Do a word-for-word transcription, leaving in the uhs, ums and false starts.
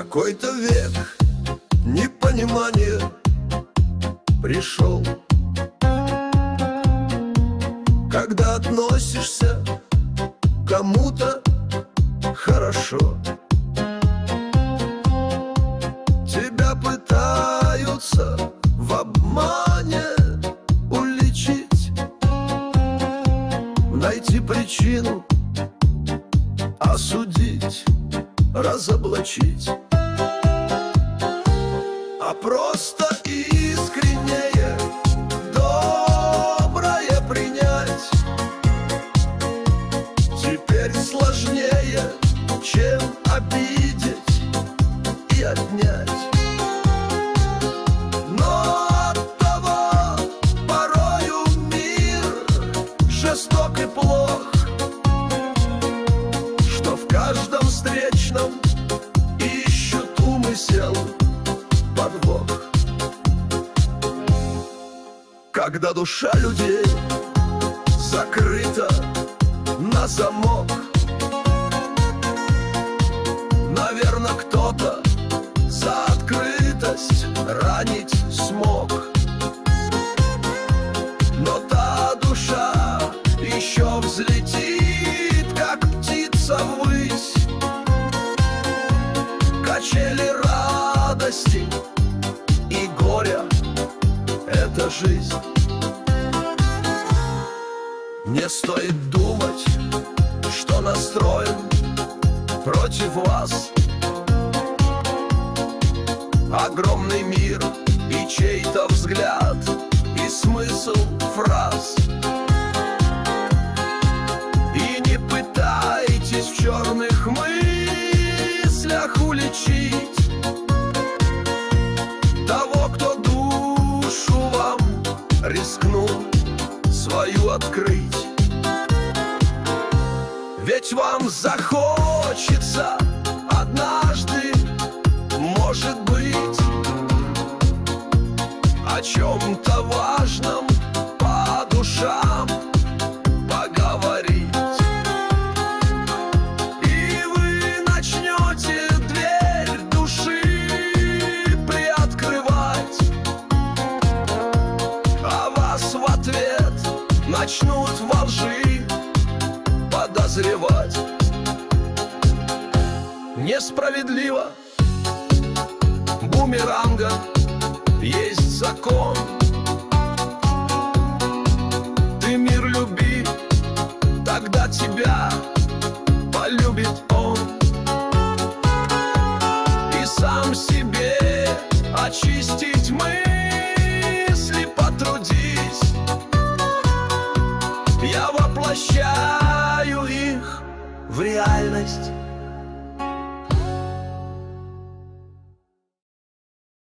Какой-то век непонимания пришел, когда относишься к кому-то хорошо. Тебя пытаются в обмане уличить, найти причину, осудить, разоблачить. А просто искреннее, доброе принять теперь сложнее, чем обидеть и отнять. Но оттого порою мир жесток и плох, что в каждом встречном ищут умысел, подвох. Когда душа людей закрыта на замок, наверно, кто-то за открытость ранить смог. Но та душа еще взлетит, как птица ввысь. Качели радости и горя — это жизнь. Не стоит думать, что настроен против вас огромный мир и чей-то взгляд, и смысл фраз. И не пытайтесь в черных мыслях уличить того, кто душу вам рискнул свою открыть. Ведь вам захочется однажды, может быть, о чем-то важном по душам поговорить. И вы начнете дверь души приоткрывать, а вас в ответ начнут во лжи подозревать. Несправедливо, бумеранга есть закон. Ты мир люби, тогда тебя полюбит он. И сам себе очистить мысли потрудись. Я воплощаю их в реальность.